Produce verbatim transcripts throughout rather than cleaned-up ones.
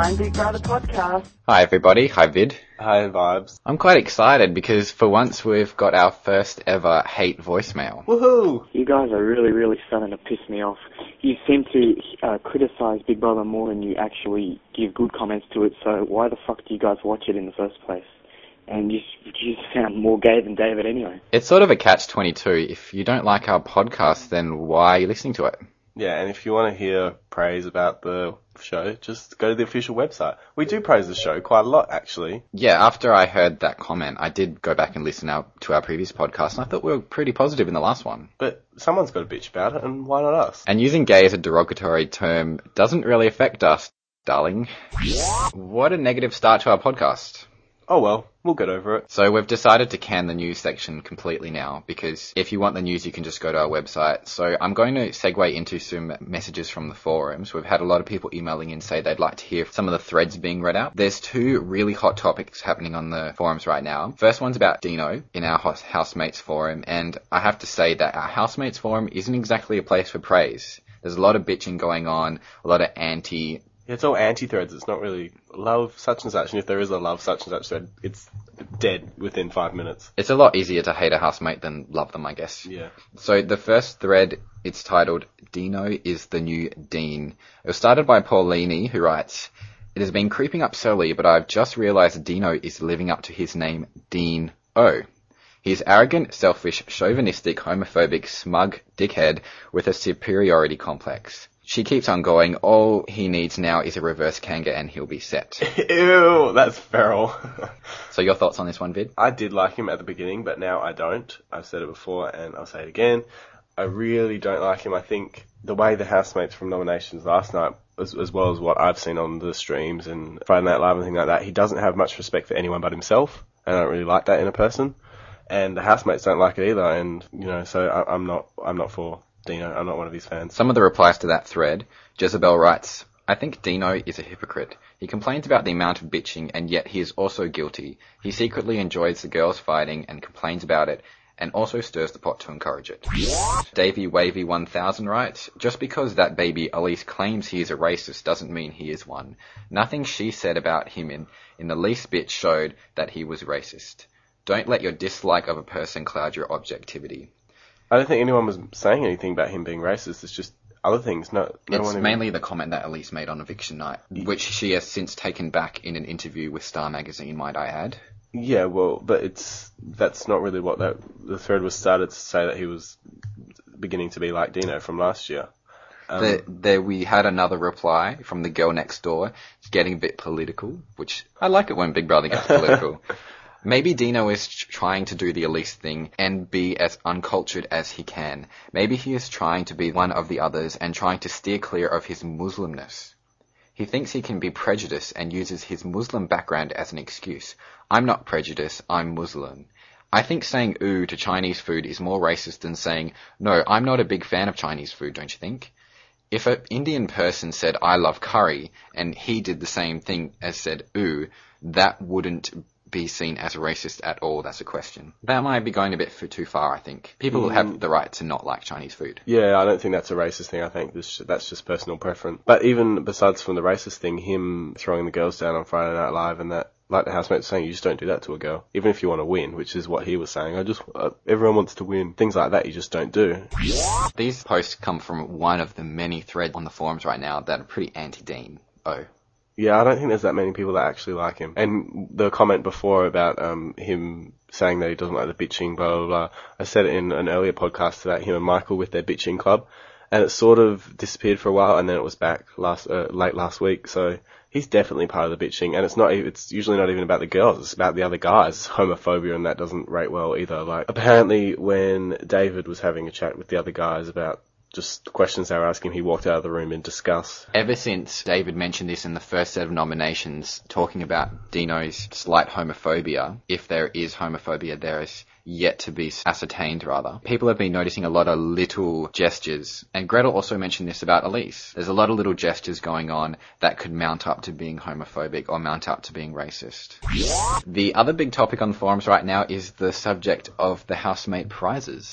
Mind Big Brother podcast. Hi everybody, hi Vid. Hi Vibes. I'm quite excited because for once we've got our first ever hate voicemail. Woohoo! You guys are really, really starting to piss me off. You seem to uh, criticise Big Brother more than you actually give good comments to it, so why the fuck do you guys watch it in the first place? And you, you sound more gay than David anyway. It's sort of a catch twenty-two. If you don't like our podcast, then why are you listening to it? Yeah, and if you want to hear praise about the show, just go to the official website. We do praise the show quite a lot, actually. Yeah, after I heard that comment, I did go back and listen out to our previous podcast, and I thought we were pretty positive in the last one. But someone's got to bitch about it, and why not us? And using gay as a derogatory term doesn't really affect us, darling. What a negative start to our podcast. Oh well, we'll get over it. So we've decided to can the news section completely now, because if you want the news, you can just go to our website. So I'm going to segue into some messages from the forums. We've had a lot of people emailing in say they'd like to hear some of the threads being read out. There's two really hot topics happening on the forums right now. First one's about Dino in our housemates forum, and I have to say that our housemates forum isn't exactly a place for praise. There's a lot of bitching going on, a lot of anti... Yeah, it's all anti-threads. It's not really love such and such, and if there is a love such and such thread, it's dead within five minutes. It's a lot easier to hate a housemate than love them, I guess. Yeah. So the first thread, it's titled, Dino is the New Dean. It was started by Paulini, who writes, it has been creeping up slowly, but I've just realised Dino is living up to his name, Dean O. He's arrogant, selfish, chauvinistic, homophobic, smug dickhead with a superiority complex. She keeps on going, all he needs now is a reverse Kanga and he'll be set. Ew, that's feral. So your thoughts on this one, Vid? I did like him at the beginning, but now I don't. I've said it before and I'll say it again. I really don't like him. I think the way the housemates from nominations last night, as, as well as what I've seen on the streams and Friday Night Live and things like that, he doesn't have much respect for anyone but himself. And I don't really like that in a person. And the housemates don't like it either. And, you know, so I, I'm not, I'm not for Dino. I'm not one of his fans. Some of the replies to that thread, Jezebel writes, I think Dino is a hypocrite. He complains about the amount of bitching and yet he is also guilty. He secretly enjoys the girls fighting and complains about it and also stirs the pot to encourage it. Davey Wavy one thousand writes, just because that baby Elise claims he is a racist doesn't mean he is one. Nothing she said about him in, in the least bit showed that he was racist. Don't let your dislike of a person cloud your objectivity. I don't think anyone was saying anything about him being racist. It's just other things. No, no it's one even... mainly the comment that Elise made on Eviction Night, which she has since taken back in an interview with Star Magazine, might I add. Yeah, well, but it's that's not really what that the thread was started to say, that he was beginning to be like Dino from last year. Um, the, there we had another reply from the girl next door, getting a bit political, which I like it when Big Brother gets political. Maybe Dino is trying to do the Elise thing and be as uncultured as he can. Maybe he is trying to be one of the others and trying to steer clear of his Muslimness. He thinks he can be prejudiced and uses his Muslim background as an excuse. I'm not prejudiced, I'm Muslim. I think saying ooh to Chinese food is more racist than saying, no, I'm not a big fan of Chinese food, don't you think? If an Indian person said, I love curry, and he did the same thing as said ooh, that wouldn't be seen as racist at all. That's a question. That might be going a bit for too far, I think. People mm. have the right to not like Chinese food. Yeah, I don't think that's a racist thing. I think this, that's just personal preference. But even besides from the racist thing, him throwing the girls down on Friday Night Live and that, like the housemates saying, you just don't do that to a girl. Even if you want to win, which is what he was saying. I just, uh, everyone wants to win. Things like that you just don't do. These posts come from one of the many threads on the forums right now that are pretty anti-Dean. Oh. Yeah, I don't think there's that many people that actually like him. And the comment before about um him saying that he doesn't like the bitching, blah, blah, blah. I said it in an earlier podcast about him and Michael with their bitching club. And it sort of disappeared for a while, and then it was back last uh, late last week. So he's definitely part of the bitching. And it's not, it's usually not even about the girls. It's about the other guys. Homophobia, and that doesn't rate well either. Like, apparently when David was having a chat with the other guys about just the questions they were asking, he walked out of the room in disgust. Ever since David mentioned this in the first set of nominations, talking about Dino's slight homophobia, if there is homophobia, there is yet to be ascertained, rather. People have been noticing a lot of little gestures. And Gretel also mentioned this about Elise. There's a lot of little gestures going on that could mount up to being homophobic or mount up to being racist. The other big topic on the forums right now is the subject of the housemate prizes.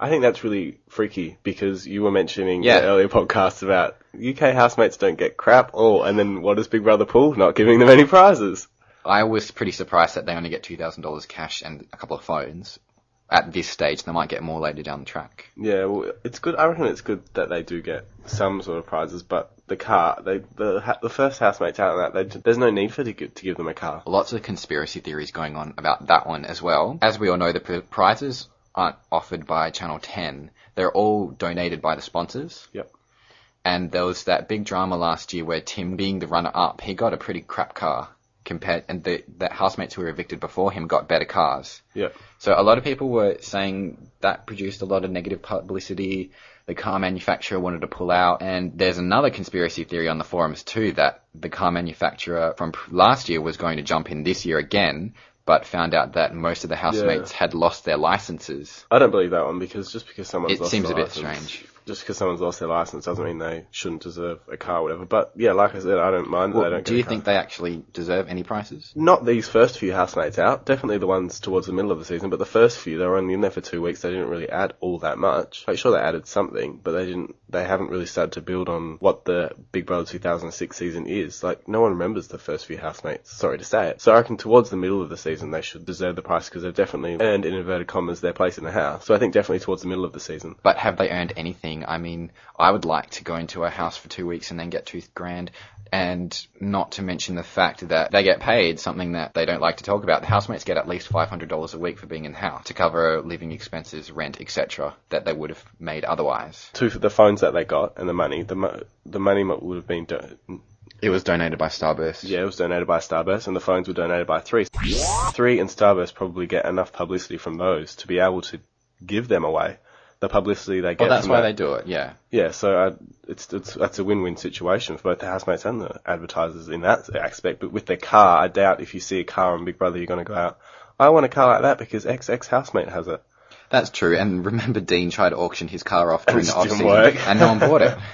I think that's really freaky because you were mentioning Yeah. in the earlier podcast about U K housemates don't get crap. Oh, and then what does Big Brother pull? Not giving them any prizes. I was pretty surprised that they only get two thousand dollars cash and a couple of phones. At this stage, they might get more later down the track. Yeah, well, it's good. I reckon it's good that they do get some sort of prizes, but the car, they the ha- the first housemates out of that, they, there's no need for to give, to give them a car. Lots of conspiracy theories going on about that one as well. As we all know, the p- prizes aren't offered by Channel ten. They're all donated by the sponsors. Yep. And there was that big drama last year where Tim, being the runner-up, he got a pretty crap car. Compared, and the, the housemates who were evicted before him got better cars. Yep. So a lot of people were saying that produced a lot of negative publicity. The car manufacturer wanted to pull out. And there's another conspiracy theory on the forums too, that the car manufacturer from last year was going to jump in this year again, but found out that most of the housemates Yeah. had lost their licenses. I don't believe that one because just because someone's It lost seems their a bit license, strange. Just because someone's lost their license doesn't mean they shouldn't deserve a car or whatever. But yeah, like I said, I don't mind that Well, they don't do get you a car. think they actually deserve any prizes? Not these first few housemates out, definitely the ones towards the middle of the season, but the first few, they were only in there for two weeks, they didn't really add all that much. I'm sure they added something, but they didn't, they haven't really started to build on what the Big Brother two thousand six season is. Like, no one remembers the first few housemates, sorry to say it. So I reckon towards the middle of the season, they should deserve the prize because they've definitely earned, in inverted commas, their place in the house. So I think definitely towards the middle of the season. But have they earned anything? I mean, I would like to go into a house for two weeks and then get two grand. And not to mention the fact that they get paid something that they don't like to talk about. The housemates get at least five hundred dollars a week for being in the house to cover living expenses, rent, et cetera that they would have made otherwise. Two for the phones that they got and the money. The, mo- the money mo- would have been... Do- It was donated by Starburst. Yeah, it was donated by Starburst, and the phones were donated by Three. Three and Starburst probably get enough publicity from those to be able to give them away. The publicity they get. Well, that's from why that. they do it, yeah. Yeah, so uh, it's it's that's a win-win situation for both the housemates and the advertisers in that aspect. But with their car, I doubt if you see a car on Big Brother, you're going to go out, I want a car like that because X X housemate has it. That's true, and remember Dean tried to auction his car off during It the didn't off-season, work. and no one bought it.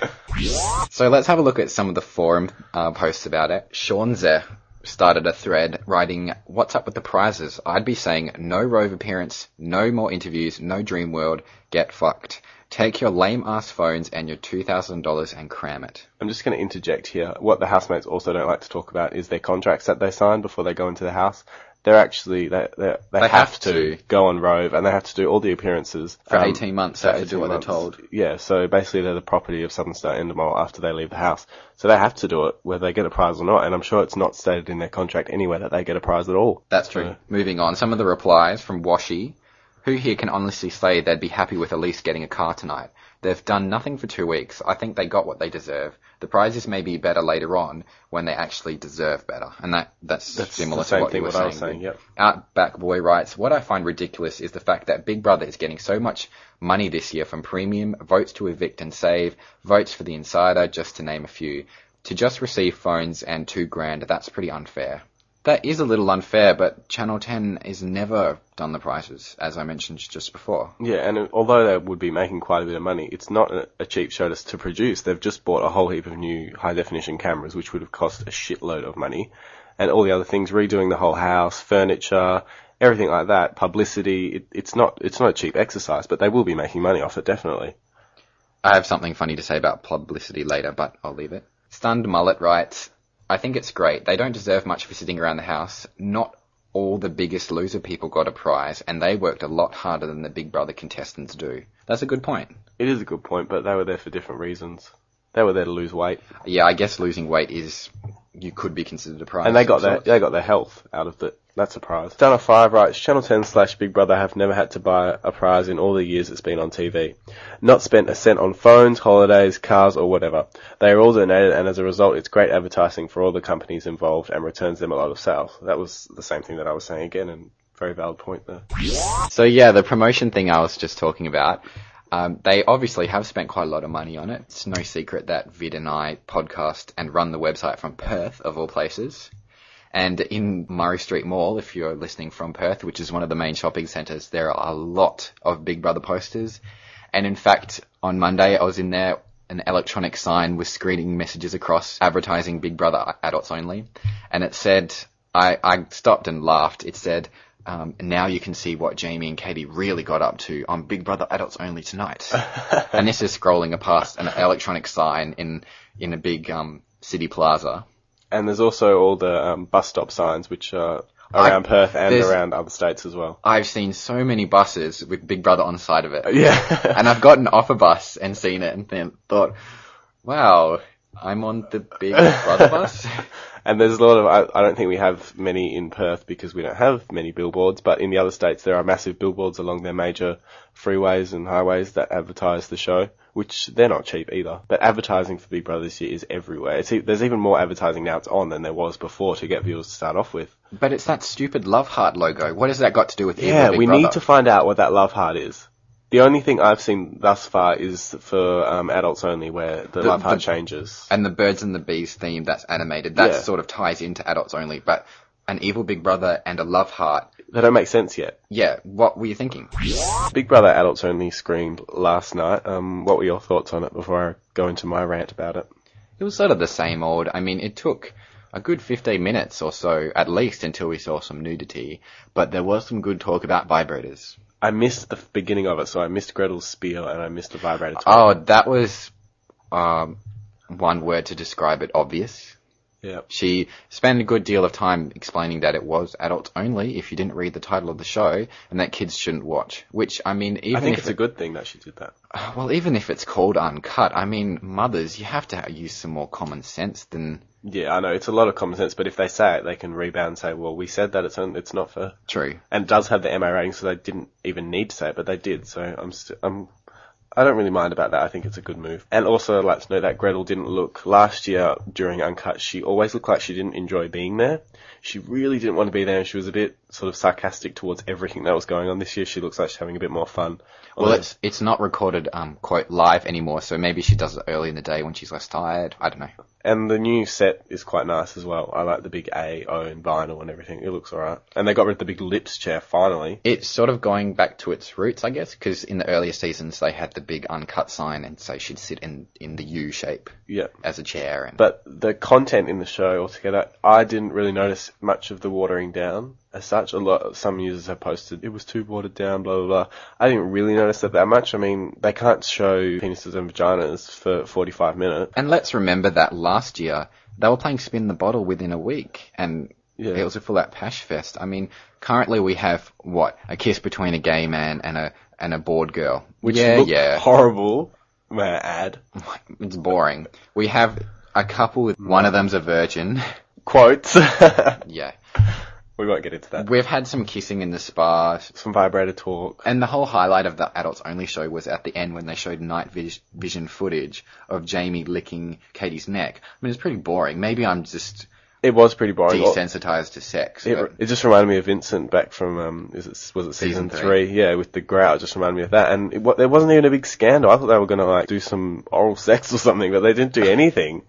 So let's have a look at some of the forum uh, posts about it. Sean Zeh started a thread writing, "What's up with the prizes? I'd be saying no Rove appearance, no more interviews, no Dream World, get fucked. Take your lame-ass phones and your two thousand dollars and cram it." I'm just going to interject here. What the housemates also don't like to talk about is their contracts that they sign before they go into the house. They're actually, they, they, they, They have, have to, to. go on Rove and they have to do all the appearances. For um, eighteen months, for they have to do eighteen what they're months. told. Yeah, so basically they're the property of Southern Star Endemol after they leave the house. So they have to do it, whether they get a prize or not, and I'm sure it's not stated in their contract anywhere that they get a prize at all. That's true. So- Moving on, some of the replies from Washi. Who here can honestly say they'd be happy with at least getting a car tonight? They've done nothing for two weeks. I think they got what they deserve. The prizes may be better later on when they actually deserve better. And that that's, That's similar the same to what thing you were what I saying. was saying, yep. Outback Boy writes, "What I find ridiculous is the fact that Big Brother is getting so much money this year from premium, votes to evict and save, votes for the insider, just to name a few. To just receive phones and two grand, that's pretty unfair." That is a little unfair, but Channel ten has never done the prizes, as I mentioned just before. Yeah, and although they would be making quite a bit of money, it's not a, a cheap show to, to produce. They've just bought a whole heap of new high-definition cameras, which would have cost a shitload of money. And all the other things, redoing the whole house, furniture, everything like that, publicity, it, it's not it's not a cheap exercise, but they will be making money off it, definitely. I have something funny to say about publicity later, but I'll leave it. Stunned Mullet writes, "I think it's great. They don't deserve much for sitting around the house. Not all the Biggest Loser people got a prize, and they worked a lot harder than the Big Brother contestants do." That's a good point. It is a good point, but they were there for different reasons. They were there to lose weight, Yeah, I guess losing weight is, you could be considered a prize. and they got of their sorts. they got their health out of it. That's a prize. Dana five writes, Channel ten slash Big Brother have never had to buy a prize in all the years it's been on T V. Not spent a cent on phones, holidays, cars, or whatever. They are all donated, and as a result, it's great advertising for all the companies involved and returns them a lot of sales. That was the same thing that I was saying again, and very valid point there. So yeah, the promotion thing I was just talking about, um, they obviously have spent quite a lot of money on it. It's no secret that Vid and I podcast and run the website from Perth, of all places. And in Murray Street Mall, if you're listening from Perth, which is one of the main shopping centres, there are a lot of Big Brother posters. And in fact, on Monday, I was in there, an electronic sign with screening messages across advertising Big Brother adults only. And it said, I, I stopped and laughed. It said, Um, and now you can see what Jamie and Katie really got up to on Big Brother Adults Only tonight. And this is scrolling past an electronic sign in in a big um, city plaza. And there's also all the um, bus stop signs, which are around I, Perth and around other states as well. I've seen so many buses with Big Brother on the side of it. Yeah. And I've gotten off a bus and seen it and then thought, wow, I'm on the Big Brother bus. And there's a lot of, I, I don't think we have many in Perth because we don't have many billboards, but in the other states there are massive billboards along their major freeways and highways that advertise the show, which they're not cheap either. But advertising for Big Brother this year is everywhere. It's, there's even more advertising now it's on than there was before to get viewers to start off with. But it's that stupid Love Heart logo. What has that got to do with Yeah, Big we Brother? need to find out what that Love Heart is. The only thing I've seen thus far is for um, adults only, where the, the Love Heart the, changes. And the Birds and the Bees theme that's animated, that yeah. sort of ties into adults only. But an Evil Big Brother and a Love Heart... They don't make sense yet. Yeah, what were you thinking? Big Brother Adults Only screened last night. Um, what were your thoughts on it before I go into my rant about it? It was sort of the same old. I mean, it took a good fifteen minutes or so, at least, until we saw some nudity. But there was some good talk about vibrators. I missed the beginning of it, so I missed Gretel's spiel and I missed the vibrator talk. Oh, that was um, one word to describe it, obvious. Yeah. She spent a good deal of time explaining that it was adults only if you didn't read the title of the show and that kids shouldn't watch. Which, I mean, even I think if it's it, a good thing that she did that. Well, even if it's called uncut, I mean, mothers, you have to use some more common sense than... Yeah, I know, it's a lot of common sense, but if they say it, they can rebound and say, well, we said that it's on, it's not for... True. And it does have the M A rating, so they didn't even need to say it, but they did, so I'm still... I'm I don't really mind about that. I think it's a good move. And also, I'd like to note that Gretel didn't look... Last year, during Uncut, she always looked like she didn't enjoy being there. She really didn't want to be there, and she was a bit sort of sarcastic towards everything that was going on. This year, she looks like she's having a bit more fun. Well, it's it's not recorded, um, quote, live anymore, so maybe she does it early in the day when she's less tired. I don't know. And the new set is quite nice as well. I like the big A, O, and vinyl and everything. It looks alright. And they got rid of the big lips chair, finally. It's sort of going back to its roots, I guess, because in the earlier seasons they had the big uncut sign, and so she'd sit in, in the U shape yeah. as a chair. And... But the content in the show altogether, I didn't really notice much of the watering down. As such, a lot, some users have posted, it was too watered down, blah, blah, blah. I didn't really notice it that much. I mean, they can't show penises and vaginas for forty-five minutes. And let's remember that last year, they were playing Spin the Bottle within a week, and yeah. it was a full-out Pash Fest. I mean, currently we have, what, a kiss between a gay man and a and a bored girl. Which yeah, looked yeah. horrible, may I add. It's boring. We have a couple with, one of them's a virgin. Quotes. Yeah. We won't get into that. We've had some kissing in the spa. Some vibrator talk. And the whole highlight of the Adults Only show was at the end when they showed night vision footage of Jamie licking Katie's neck. I mean, it's pretty boring. Maybe I'm just... It was pretty boring. Desensitized to sex. It, it just reminded me of Vincent back from, um, is it, was it season, season three? three? Yeah, with the grout. It just reminded me of that. And it, there wasn't even a big scandal. I thought they were going to, like, do some oral sex or something, but they didn't do anything.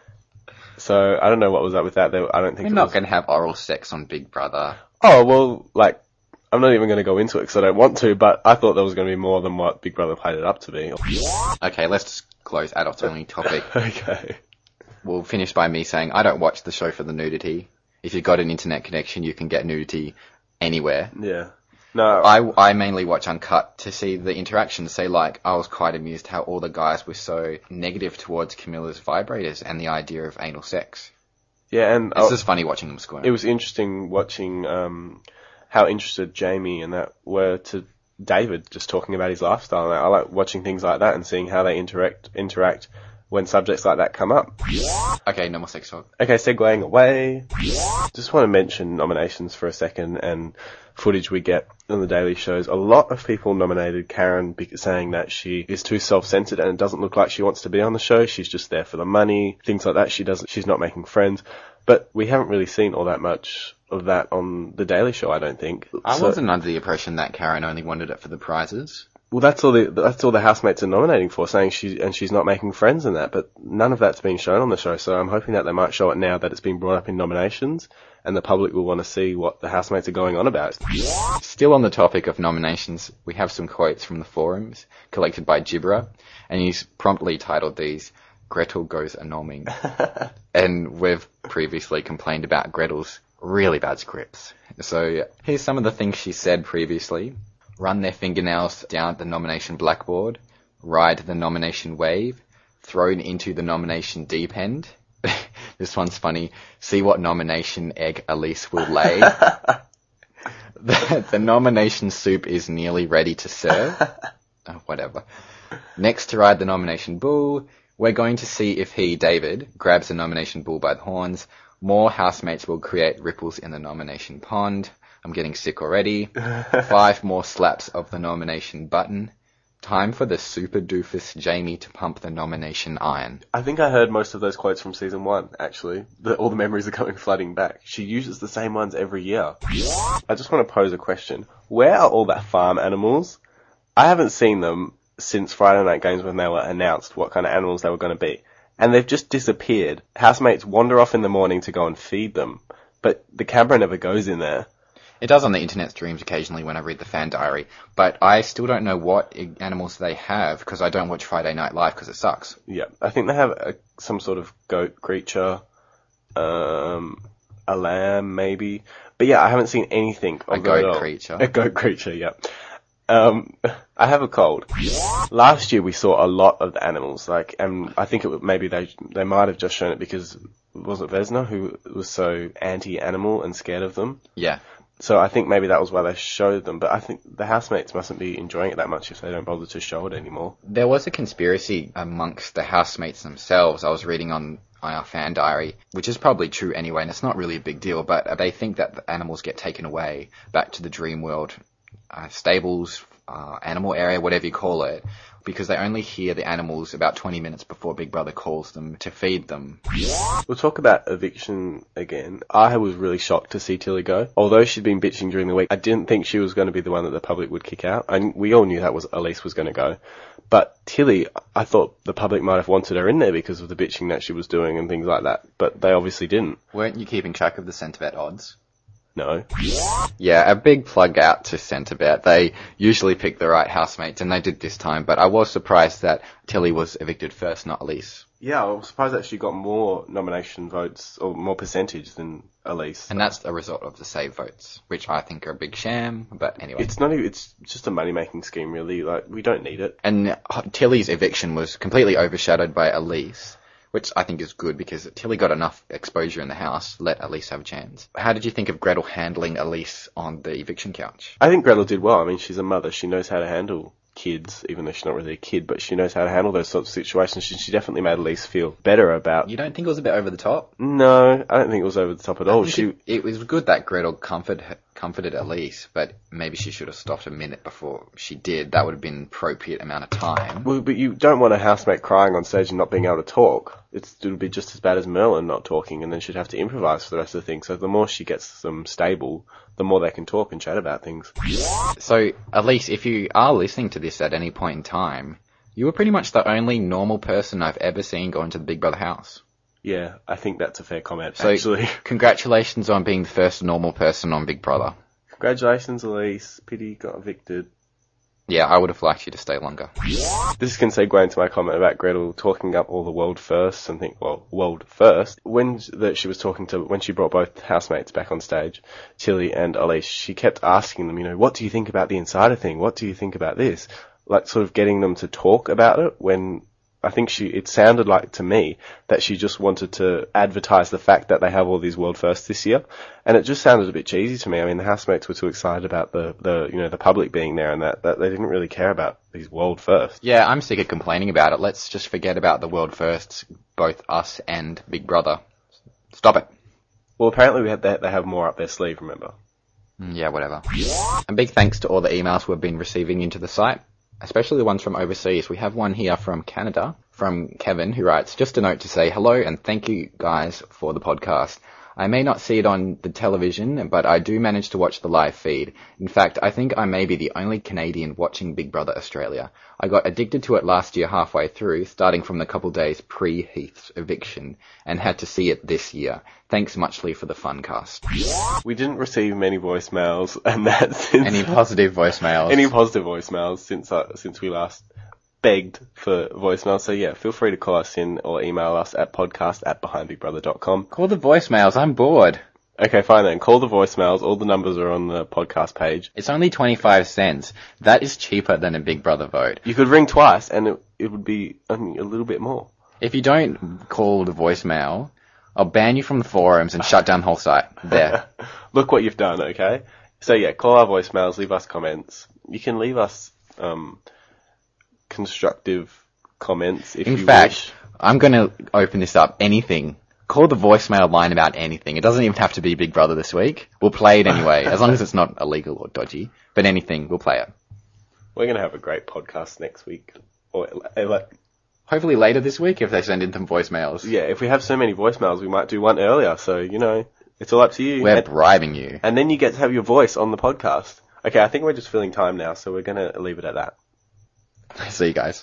So, I don't know what was up with that. They, I don't think We're it not was... going to have oral sex on Big Brother. Oh, well, like, I'm not even going to go into it because I don't want to, but I thought there was going to be more than what Big Brother played it up to be. Okay, let's just close Adults Only topic. Okay. We'll finish by me saying I don't watch the show for the nudity. If you've got an internet connection, you can get nudity anywhere. Yeah. No. I, I mainly watch Uncut to see the interactions. Say, like, I was quite amused how all the guys were so negative towards Camilla's vibrators and the idea of anal sex. Yeah, and... It's just funny watching them squirm. It was interesting watching um, how interested Jamie and that were to David, just talking about his lifestyle. I like watching things like that and seeing how they interact interact when subjects like that come up. Okay, no more sex talk. Okay, segueing away. Just want to mention nominations for a second and footage we get on the daily shows. A lot of people nominated Karen saying that she is too self-centered and it doesn't look like she wants to be on the show. She's just there for the money, things like that. She doesn't. She's not making friends. But we haven't really seen all that much of that on the Daily Show, I don't think. I so, wasn't under the impression that Karen only wanted it for the prizes. Well, that's all the that's all the housemates are nominating for, saying she and she's not making friends and that. But none of that's been shown on the show, so I'm hoping that they might show it now that it's been brought up in nominations, and the public will want to see what the housemates are going on about. Still on the topic of nominations, we have some quotes from the forums collected by Gibra, and he's promptly titled these "Gretel goes a-nomming." And we've previously complained about Gretel's Really bad scripts. So here's some of the things she said previously. Run their fingernails down at the nomination blackboard. Ride the nomination wave. Thrown into the nomination deep end. This one's funny. See what nomination egg Elise will lay. the, the nomination soup is nearly ready to serve. Oh, whatever. Next to ride the nomination bull, we're going to see if he, David, grabs the nomination bull by the horns. More housemates will create ripples in the nomination pond. I'm getting sick already. Five more slaps of the nomination button. Time for the super doofus Jamie to pump the nomination iron. I think I heard most of those quotes from season one, actually. The, all the memories are coming flooding back. She uses the same ones every year. I just want to pose a question. Where are all the farm animals? I haven't seen them since Friday Night Games when they were announced what kind of animals they were going to be. And they've just disappeared. Housemates wander off in the morning to go and feed them. But the camera never goes in there. It does on the internet streams occasionally when I read the fan diary, but I still don't know what animals they have because I don't watch Friday Night Live because it sucks. Yeah, I think they have a, some sort of goat creature, um, a lamb maybe. But yeah, I haven't seen anything of a goat creature. A goat creature, yeah. Um, I have a cold. Last year we saw a lot of the animals, like, and I think it maybe they they might have just shown it because was it Vesna who was so anti-animal and scared of them? Yeah. So I think maybe that was why they showed them, but I think the housemates mustn't be enjoying it that much if they don't bother to show it anymore. There was a conspiracy amongst the housemates themselves. I was reading on, on our fan diary, which is probably true anyway, and it's not really a big deal, but they think that the animals get taken away back to the dream world, uh, stables, uh, animal area, whatever you call it, because they only hear the animals about twenty minutes before Big Brother calls them to feed them. We'll talk about eviction again. I was really shocked to see Tilly go. Although she'd been bitching during the week, I didn't think she was going to be the one that the public would kick out. And we all knew that was Elise was going to go. But Tilly, I thought the public might have wanted her in there because of the bitching that she was doing and things like that. But they obviously didn't. Weren't you keeping track of the Centibet odds? No. Yeah, a big plug out to Centibet. They usually pick the right housemates, and they did this time, but I was surprised that Tilly was evicted first, not Elise. Yeah, I was surprised that she got more nomination votes, or more percentage than Elise. And that's a result of the save votes, which I think are a big sham, but anyway. It's not even, it's just a money-making scheme, really. Like, we don't need it. And Tilly's eviction was completely overshadowed by Elise, which I think is good because Tilly got enough exposure in the house. Let Elise have a chance. How did you think of Gretel handling Elise on the eviction couch? I think Gretel did well. I mean, she's a mother. She knows how to handle kids, even though she's not really a kid, but she knows how to handle those sorts of situations. She, she definitely made Elise feel better about... You don't think it was a bit over the top? No, I don't think it was over the top at all. She it, it was good that Gretel comfort, comforted Elise, but maybe she should have stopped a minute before she did. That would have been an appropriate amount of time. Well, but you don't want a housemate crying on stage and not being able to talk. It's, it would be just as bad as Merlin not talking, and then she'd have to improvise for the rest of the thing. So the more she gets them stable, the more they can talk and chat about things. So, Elise, if you are listening to this at any point in time, you were pretty much the only normal person I've ever seen go into the Big Brother house. Yeah, I think that's a fair comment, so, actually. Congratulations on being the first normal person on Big Brother. Congratulations, Elise. Pity you got evicted. Yeah, I would have liked you to stay longer. This can segue into my comment about Gretel talking up all the world firsts and think, well, world first. When that she was talking to, when she brought both housemates back on stage, Tilly and Elise, she kept asking them, you know, what do you think about the insider thing? What do you think about this? Like, sort of getting them to talk about it when I think she, it sounded like to me that she just wanted to advertise the fact that they have all these world firsts this year. And it just sounded a bit cheesy to me. I mean, the housemates were too excited about the, the, you know, the public being there and that, that they didn't really care about these world firsts. Yeah, I'm sick of complaining about it. Let's just forget about the world firsts, both us and Big Brother. Stop it. Well, apparently we had that, they have more up their sleeve, remember? Yeah, whatever. A big thanks to all the emails we've been receiving into the site, especially the ones from overseas. We have one here from Canada, from Kevin, who writes, just a note to say hello and thank you guys for the podcast. I may not see it on the television, but I do manage to watch the live feed. In fact, I think I may be the only Canadian watching Big Brother Australia. I got addicted to it last year halfway through, starting from the couple days pre-Heath's eviction, and had to see it this year. Thanks muchly for the funcast. We didn't receive many voicemails, and that since... Any positive voicemails? Any positive voicemails since uh, since we last begged for voicemails. So yeah, feel free to call us in or email us at podcast at behind big brother dot com. Call the voicemails, I'm bored. Okay, fine then. Call the voicemails. All the numbers are on the podcast page. It's only twenty-five cents. That is cheaper than a Big Brother vote. You could ring twice and it, it would be only a little bit more. If you don't call the voicemail, I'll ban you from the forums and shut down the whole site. There. Look what you've done, okay? So yeah, call our voicemails, leave us comments. You can leave us um, constructive comments if In you fact, wish. I'm going to open this up. Anything. Call the voicemail line about anything. It doesn't even have to be Big Brother this week. We'll play it anyway, as long as it's not illegal or dodgy. But anything, we'll play it. We're going to have a great podcast next week. Or, like, Hopefully later this week if they send in some voicemails. yeah, if we have so many voicemails, we might do one earlier. So, you know, it's all up to you. We're and, bribing you. and then you get to have your voice on the podcast. Okay, I think we're just filling time now, so we're going to leave it at that. See you guys.